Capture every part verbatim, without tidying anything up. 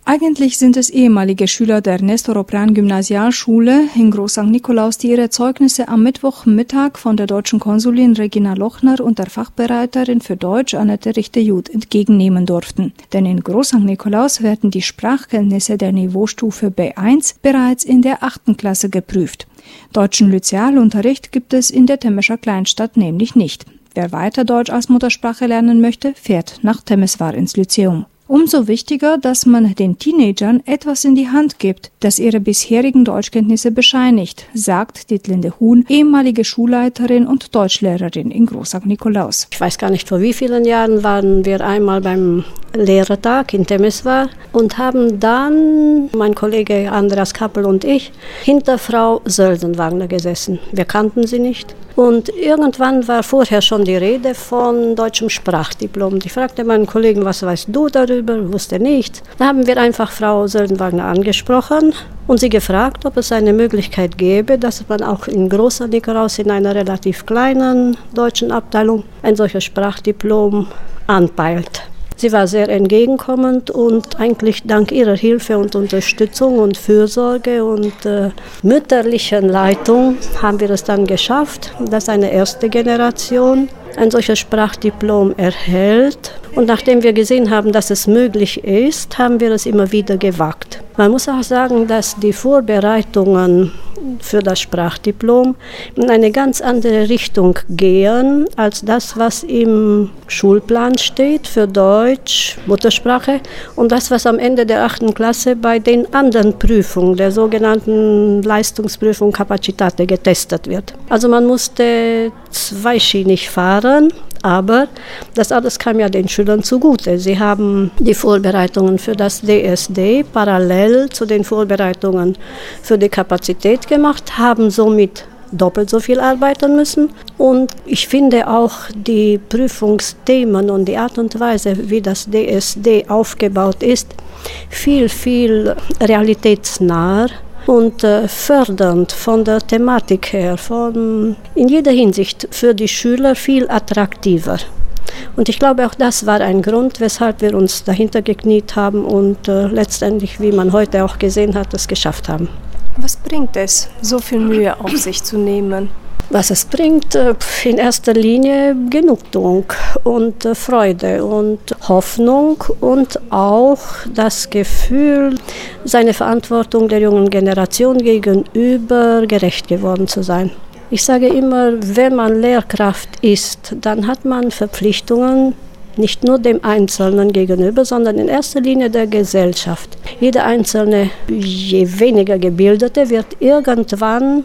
Eigentlich sind es ehemalige Schüler der Nestor-Opran-Gymnasialschule in Groß Sankt Nikolaus, die ihre Zeugnisse am Mittwochmittag von der deutschen Konsulin Regina Lochner und der Fachbereiterin für Deutsch Annette Richter-Jud entgegennehmen durften. Denn in Groß Sankt Nikolaus werden die Sprachkenntnisse der Niveaustufe B eins bereits in der achten Klasse geprüft. Deutschen Lyzealunterricht gibt es in der Temescher Kleinstadt nämlich nicht. Wer weiter Deutsch als Muttersprache lernen möchte, fährt nach Temeswar ins Lyzeum. Umso wichtiger, dass man den Teenagern etwas in die Hand gibt, das ihre bisherigen Deutschkenntnisse bescheinigt, sagt Dietlinde Huhn, ehemalige Schulleiterin und Deutschlehrerin in Groß Sankt Nikolaus. Ich weiß gar nicht, vor wie vielen Jahren waren wir einmal beim Lehrertag in Temeswar und haben dann, mein Kollege Andreas Kappel und ich, hinter Frau Söldenwagner gesessen. Wir kannten sie nicht. Und irgendwann war vorher schon die Rede von deutschem Sprachdiplom. Ich fragte meinen Kollegen, was weißt du darüber? Wusste nichts. Da haben wir einfach Frau Söldenwagner angesprochen und sie gefragt, ob es eine Möglichkeit gäbe, dass man auch in Groß Sankt Nikolaus in einer relativ kleinen deutschen Abteilung ein solches Sprachdiplom anpeilt. Sie war sehr entgegenkommend und eigentlich dank ihrer Hilfe und Unterstützung und Fürsorge und äh, mütterlichen Leitung haben wir es dann geschafft, dass eine erste Generation ein solches Sprachdiplom erhält. Und nachdem wir gesehen haben, dass es möglich ist, haben wir es immer wieder gewagt. Man muss auch sagen, dass die Vorbereitungen für das Sprachdiplom in eine ganz andere Richtung gehen als das, was im Schulplan steht für Deutsch, Muttersprache und das, was am Ende der achten Klasse bei den anderen Prüfungen, der sogenannten Leistungsprüfung Kapazitate, getestet wird. Also man musste zweischienig fahren. Aber das alles kam ja den Schülern zugute. Sie haben die Vorbereitungen für das D S D parallel zu den Vorbereitungen für die Kapazität gemacht, haben somit doppelt so viel arbeiten müssen. Und ich finde auch die Prüfungsthemen und die Art und Weise, wie das D S D aufgebaut ist, viel, viel realitätsnah und äh, fördernd von der Thematik her, von, in jeder Hinsicht für die Schüler viel attraktiver. Und ich glaube, auch das war ein Grund, weshalb wir uns dahinter gekniet haben und äh, letztendlich, wie man heute auch gesehen hat, es geschafft haben. Was bringt es, so viel Mühe auf sich zu nehmen? Was es bringt, in erster Linie Genugtuung und Freude und Hoffnung und auch das Gefühl, seine Verantwortung der jungen Generation gegenüber gerecht geworden zu sein. Ich sage immer, wenn man Lehrkraft ist, dann hat man Verpflichtungen, nicht nur dem Einzelnen gegenüber, sondern in erster Linie der Gesellschaft. Jeder Einzelne, je weniger Gebildete, wird irgendwann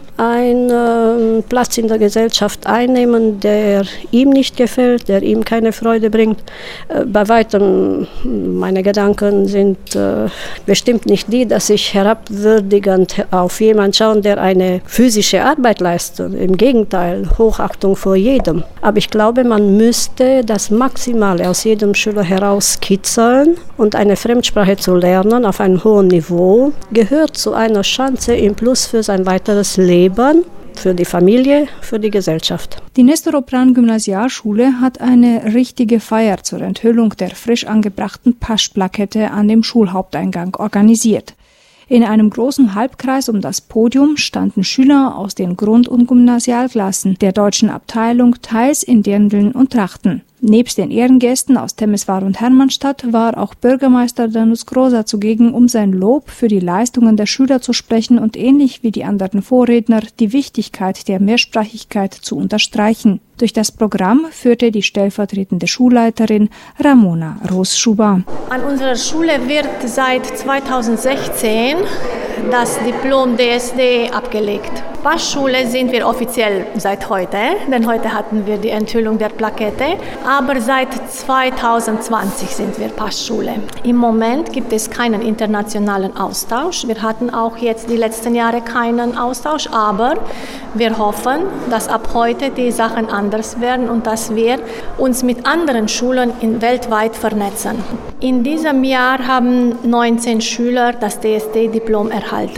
einen Platz in der Gesellschaft einnehmen, der ihm nicht gefällt, der ihm keine Freude bringt. Bei weitem, meine Gedanken sind äh, bestimmt nicht die, dass ich herabwürdigend auf jemanden schaue, der eine physische Arbeit leistet. Im Gegenteil, Hochachtung vor jedem. Aber ich glaube, man müsste das Maximale aus jedem Schüler herauskitzeln und eine Fremdsprache zu lernen auf einem hohen Niveau gehört zu einer Chance im Plus für sein weiteres Leben, für die Familie, für die Gesellschaft. Die Nestor-Opran-Gymnasialschule hat eine richtige Feier zur Enthüllung der frisch angebrachten Paschplakette an dem Schulhaupteingang organisiert. In einem großen Halbkreis um das Podium standen Schüler aus den Grund- und Gymnasialklassen der deutschen Abteilung, teils in Dirndln und Trachten. Nebst den Ehrengästen aus Temeswar und Hermannstadt war auch Bürgermeister Danusz Groza zugegen, um sein Lob für die Leistungen der Schüler zu sprechen und ähnlich wie die anderen Vorredner die Wichtigkeit der Mehrsprachigkeit zu unterstreichen. Durch das Programm führte die stellvertretende Schulleiterin Ramona Ross-Schuba. An unserer Schule wird seit zweitausendsechzehn das Diplom D S D abgelegt. Passschule sind wir offiziell seit heute, denn heute hatten wir die Enthüllung der Plakette, aber seit zweitausendzwanzig sind wir Passschule. Im Moment gibt es keinen internationalen Austausch. Wir hatten auch jetzt die letzten Jahre keinen Austausch, aber wir hoffen, dass ab heute die Sachen anders werden und dass wir uns mit anderen Schulen in weltweit vernetzen. In diesem Jahr haben neunzehn Schüler das D S D-Diplom erhalten.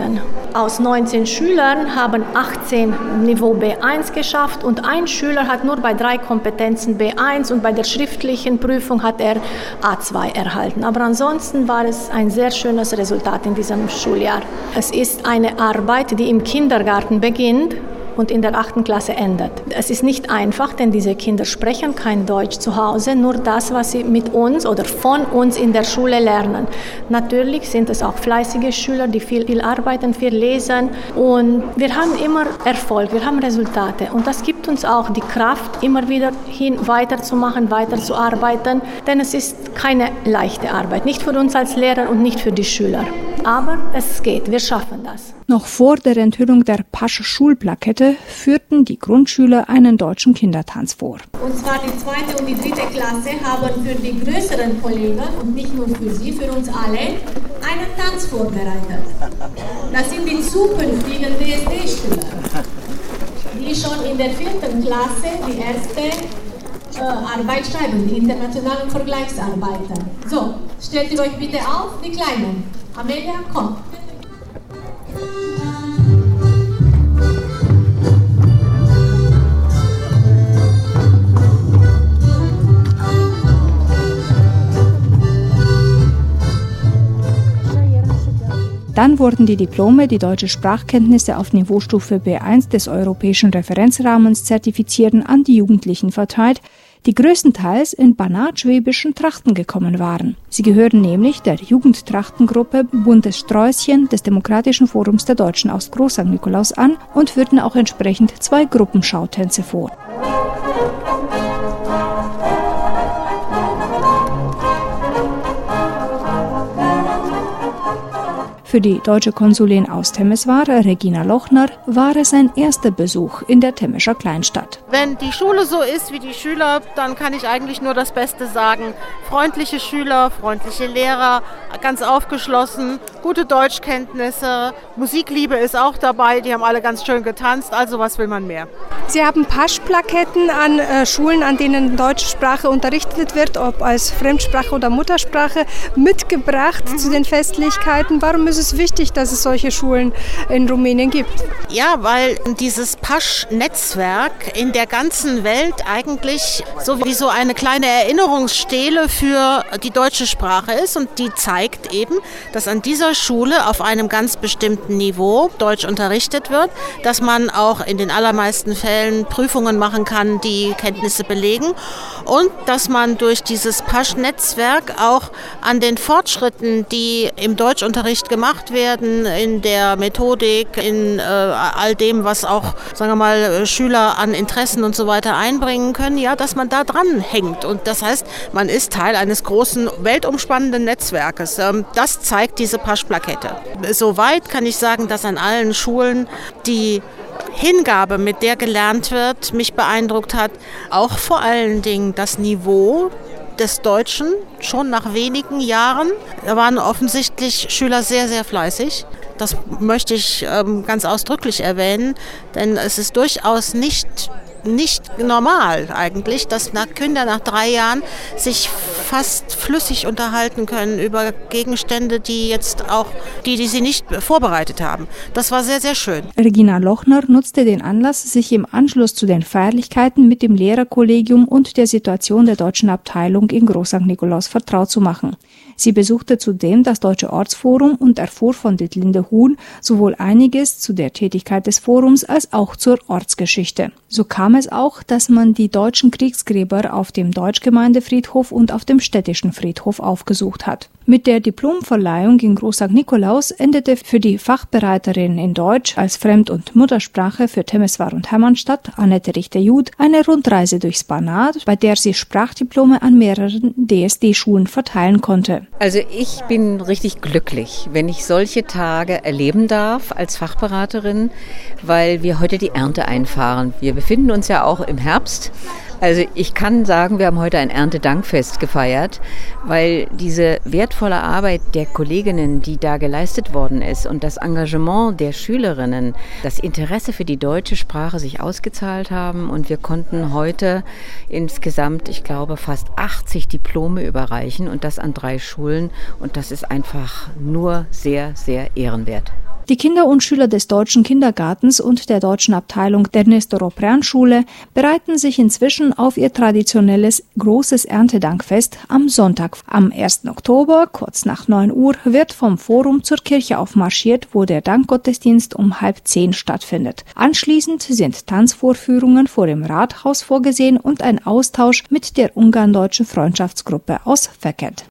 aus neunzehn Schülern haben achtzehn Niveau B eins geschafft und ein Schüler hat nur bei drei Kompetenzen B eins und bei der schriftlichen Prüfung hat er A zwei erhalten. Aber ansonsten war es ein sehr schönes Resultat in diesem Schuljahr. Es ist eine Arbeit, die im Kindergarten beginnt und in der achten Klasse endet. Es ist nicht einfach, denn diese Kinder sprechen kein Deutsch zu Hause, nur das, was sie mit uns oder von uns in der Schule lernen. Natürlich sind es auch fleißige Schüler, die viel, viel arbeiten, viel lesen und wir haben immer Erfolg, wir haben Resultate und das gibt uns auch die Kraft, immer wieder hin weiterzumachen, weiterzuarbeiten, denn es ist keine leichte Arbeit, nicht für uns als Lehrer und nicht für die Schüler. Aber es geht, wir schaffen das. Noch vor der Enthüllung der Pasch-Schulplakette führten die Grundschüler einen deutschen Kindertanz vor. Und zwar die zweite und die dritte Klasse haben für die größeren Kollegen und nicht nur für sie, für uns alle, einen Tanz vorbereitet. Das sind die zukünftigen D S D-Schüler, die schon in der vierten Klasse die erste äh, Arbeit schreiben, die internationalen Vergleichsarbeiten. So, stellt ihr euch bitte auf, die Kleinen. Amelia, komm. Dann wurden die Diplome, die deutsche Sprachkenntnisse auf Niveaustufe B eins des europäischen Referenzrahmens zertifizierten, an die Jugendlichen verteilt, die größtenteils in banatschwäbischen Trachten gekommen waren. Sie gehören nämlich der Jugendtrachtengruppe Buntes Sträußchen des Demokratischen Forums der Deutschen aus Groß Sankt Nikolaus an und führten auch entsprechend zwei Gruppenschautänze vor. Für die deutsche Konsulin aus Temeswar, Regina Lochner, war es ein erster Besuch in der Temescher Kleinstadt. Wenn die Schule so ist wie die Schüler, dann kann ich eigentlich nur das Beste sagen. Freundliche Schüler, freundliche Lehrer, ganz aufgeschlossen, gute Deutschkenntnisse, Musikliebe ist auch dabei, die haben alle ganz schön getanzt, also was will man mehr? Sie haben Pasch-Plaketten an äh, Schulen, an denen deutsche Sprache unterrichtet wird, ob als Fremdsprache oder Muttersprache, mitgebracht mhm. zu den Festlichkeiten. Warum ist es wichtig, dass es solche Schulen in Rumänien gibt? Ja, weil dieses Pasch-Netzwerk in der ganzen Welt eigentlich so wie so eine kleine Erinnerungsstele für die deutsche Sprache ist und die zeigt eben, dass an dieser Schule auf einem ganz bestimmten Niveau Deutsch unterrichtet wird, dass man auch in den allermeisten Fällen Prüfungen machen kann, die Kenntnisse belegen und dass man durch dieses Pasch-Netzwerk auch an den Fortschritten, die im Deutschunterricht gemacht werden, in der Methodik, in äh, all dem, was auch, sagen wir mal, Schüler an Interessen und so weiter einbringen können, ja, dass man da dran hängt. Und das heißt, man ist Teil eines großen, weltumspannenden Netzwerkes. Ähm, das zeigt diese Pasch-Plakette. Soweit kann ich sagen, dass an allen Schulen die Hingabe, mit der gelernt wird, mich beeindruckt hat. Auch vor allen Dingen das Niveau des Deutschen, schon nach wenigen Jahren. Da waren offensichtlich Schüler sehr, sehr fleißig. Das möchte ich ähm, ganz ausdrücklich erwähnen, denn es ist durchaus nicht nicht normal eigentlich, dass Kinder nach drei Jahren sich fast flüssig unterhalten können über Gegenstände, die jetzt auch, die, die sie nicht vorbereitet haben. Das war sehr, sehr schön. Regina Lochner nutzte den Anlass, sich im Anschluss zu den Feierlichkeiten mit dem Lehrerkollegium und der Situation der deutschen Abteilung in Groß Sankt Nikolaus vertraut zu machen. Sie besuchte zudem das Deutsche Ortsforum und erfuhr von Ditlinde Huhn sowohl einiges zu der Tätigkeit des Forums als auch zur Ortsgeschichte. So kam es auch, dass man die deutschen Kriegsgräber auf dem Deutschgemeindefriedhof und auf dem städtischen Friedhof aufgesucht hat. Mit der Diplomverleihung in Groß Sankt Nikolaus endete für die Fachbereiterin in Deutsch als Fremd- und Muttersprache für Temeswar und Hermannstadt, Annette Richter-Jud, eine Rundreise durchs Banat, bei der sie Sprachdiplome an mehreren D S D-Schulen verteilen konnte. Also ich bin richtig glücklich, wenn ich solche Tage erleben darf als Fachberaterin, weil wir heute die Ernte einfahren. Wir befinden uns ja auch im Herbst. Also ich kann sagen, wir haben heute ein Erntedankfest gefeiert, weil diese wertvolle Arbeit der Kolleginnen, die da geleistet worden ist und das Engagement der Schülerinnen, das Interesse für die deutsche Sprache sich ausgezahlt haben und wir konnten heute insgesamt, ich glaube, fast achtzig Diplome überreichen und das an drei Schulen und das ist einfach nur sehr, sehr ehrenwert. Die Kinder und Schüler des Deutschen Kindergartens und der deutschen Abteilung der Nestor-Opran-Schule bereiten sich inzwischen auf ihr traditionelles großes Erntedankfest am Sonntag. Am ersten Oktober, kurz nach neun Uhr, wird vom Forum zur Kirche aufmarschiert, wo der Dankgottesdienst um halb zehn stattfindet. Anschließend sind Tanzvorführungen vor dem Rathaus vorgesehen und ein Austausch mit der ungarn-deutschen Freundschaftsgruppe aus Fekete.